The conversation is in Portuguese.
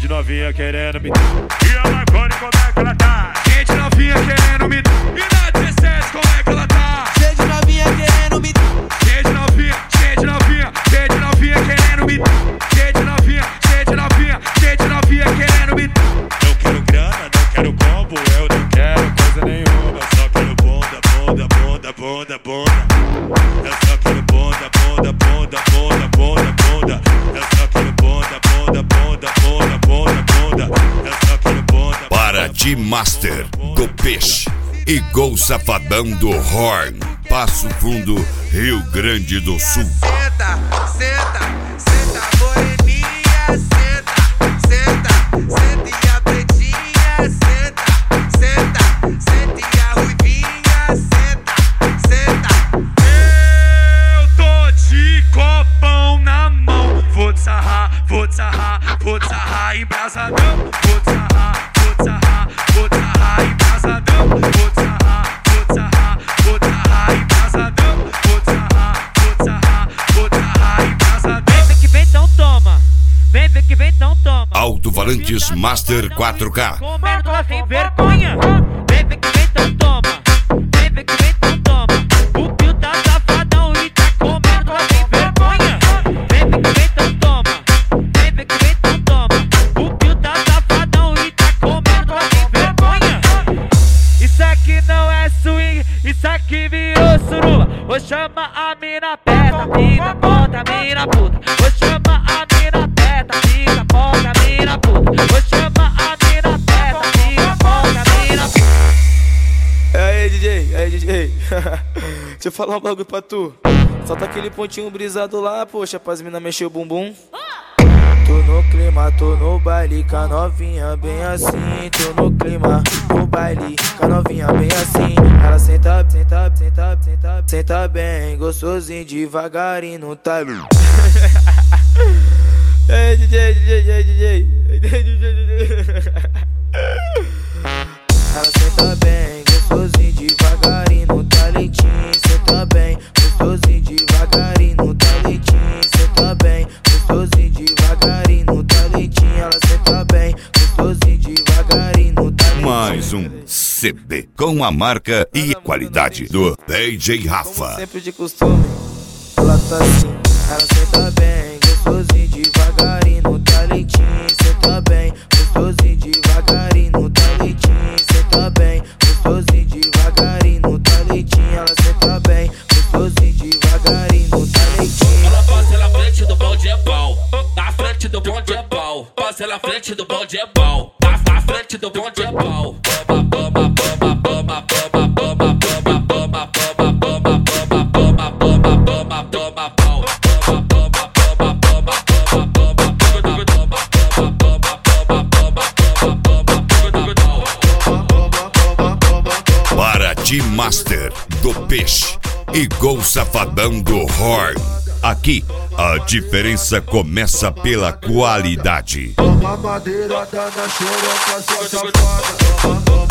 de novinha querendo me dar. E a Marconi, como é que ela tá? Cheia de novinha querendo me dar. E na 17, como é que ela tá? Cheia de novinha querendo me dar. Cheia de novinha, cheia de novinha, cheia de novinha querendo me dar. Cheia de novinha, cheia de novinha, cheia de novinha querendo me dar. Não quero grana, não quero combo, eu não quero coisa nenhuma. Só quero bunda, bunda, bunda, bunda, bunda. Eu só quero bunda, bunda, bunda, bunda, bunda, bunda. Eu só quero bunda, bunda, bunda, bunda, bunda, bunda. Eu só quero bunda. Paraty Master do Peixe e Gol Safadão do Horn, Passo Fundo, Rio Grande do Sul. Senta, senta, senta, moreninha, senta, senta, senta e a pretinha, senta, senta, senta e a ruivinha, senta, senta. Eu tô de copão na mão, vou te sarrar, vou te sarrar, vou te sarrar embrasadão, vou te sarrar, vou te sarrar, vou te sarrar embrasadão, vou te sarrar, vou te sarrar, vou te sarrar embrasadão, vou te sarrar, vou te sarrar, vou te sarrar embrasadão. Vem que vem, então toma. Vem que vem, então toma. Alto-Falantes Master 4K. Comendo ela sem vergonha. Vem que vem, então toma. Vem que vem, então toma. O Pio tá safadão e tá comendo ela sem vergonha. Vem que vem, então toma. Vem que vem, então toma. O Pio tá safadão e tá comendo ela sem vergonha. Isso aqui não é swing, isso aqui virou suruba. Vou chamar a mina perto, mina bota, mina puta. Vou chamar a mina perto, fica bota, mina puta. Vou chamar a mina perto, fica bota, mina puta. Aí, DJ. Deixa eu falar um bagulho pra tu. Solta aquele pontinho brisado lá, poxa, pras mina mexer o bumbum. Tô no clima, tô no baile, com a novinha bem assim. Tô no clima, no baile, com a novinha bem assim. Ela senta, senta, senta, senta, senta bem, gostosinho, devagarinho, não tá. Ei, DJ. Ela senta bem, gostosinho, devagarinho, no talentinho. Senta bem, gostosinho, devagarinho, no talentinho. Senta bem, gostosinho, devagarinho, no talentinho. Ela senta bem, gostosinho, devagarinho, no talentinho. Mais um CD com a marca e qualidade do DJ Rafa. Sempre de costume, ela tá assim. Ela senta bem, gostosinho, devagarinho, no talentinho. Senta bem, gostosinho, devagarinho, no talentinho. Senta bem, gostosinho, devagarinho, no talentinho. Ela senta bem, gostosinho, devagarinho, no talentinho. Ela passa na frente do bonde é bom, na frente do bonde é bom. Passa na frente do bonde é bom, na frente do bonde é bom. Paraty Master do Peixe e Gol Safadão do Horn. Aqui, a diferença começa pela qualidade. Toma madeira, tá na xereca, sua safada.